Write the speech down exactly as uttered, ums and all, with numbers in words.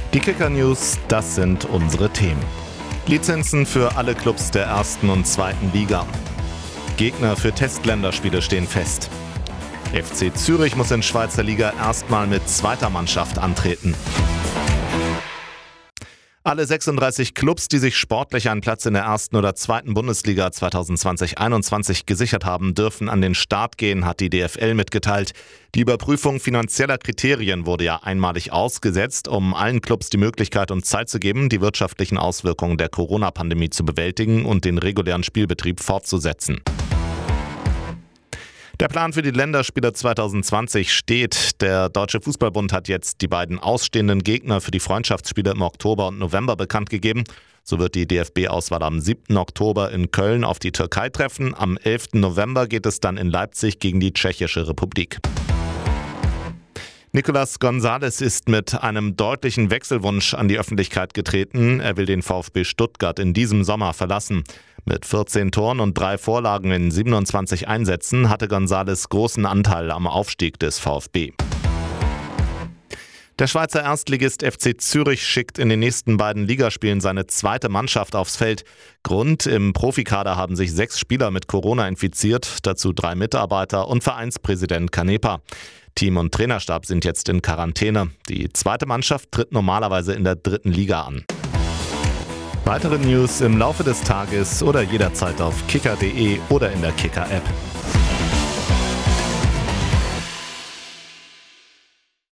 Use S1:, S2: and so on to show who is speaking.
S1: Die Kicker-News, das sind unsere Themen. Lizenzen für alle Clubs der ersten und zweiten Liga. Gegner für Testländerspiele stehen fest. F C Zürich muss in Schweizer Liga erstmal mit zweiter Mannschaft antreten. Alle sechsunddreißig Clubs, die sich sportlich einen Platz in der ersten oder zweiten Bundesliga zwanzig zwanzig einundzwanzig gesichert haben, dürfen an den Start gehen, hat die D F L mitgeteilt. Die Überprüfung finanzieller Kriterien wurde ja einmalig ausgesetzt, um allen Clubs die Möglichkeit und Zeit zu geben, die wirtschaftlichen Auswirkungen der Corona-Pandemie zu bewältigen und den regulären Spielbetrieb fortzusetzen. Der Plan für die Länderspiele zwanzig zwanzig steht. Der Deutsche Fußballbund hat jetzt die beiden ausstehenden Gegner für die Freundschaftsspiele im Oktober und November bekannt gegeben. So wird die D F B-Auswahl am siebten Oktober in Köln auf die Türkei treffen. Am elften November geht es dann in Leipzig gegen die Tschechische Republik. Nicolas Gonzalez ist mit einem deutlichen Wechselwunsch an die Öffentlichkeit getreten. Er will den VfB Stuttgart in diesem Sommer verlassen. Mit vierzehn Toren und drei Vorlagen in siebenundzwanzig Einsätzen hatte Gonzalez großen Anteil am Aufstieg des VfB. Der Schweizer Erstligist F C Zürich schickt in den nächsten beiden Ligaspielen seine zweite Mannschaft aufs Feld. Grund: im Profikader haben sich sechs Spieler mit Corona infiziert, dazu drei Mitarbeiter und Vereinspräsident Canepa. Team und Trainerstab sind jetzt in Quarantäne. Die zweite Mannschaft tritt normalerweise in der dritten Liga an. Weitere News im Laufe des Tages oder jederzeit auf kicker punkt de oder in der Kicker-App.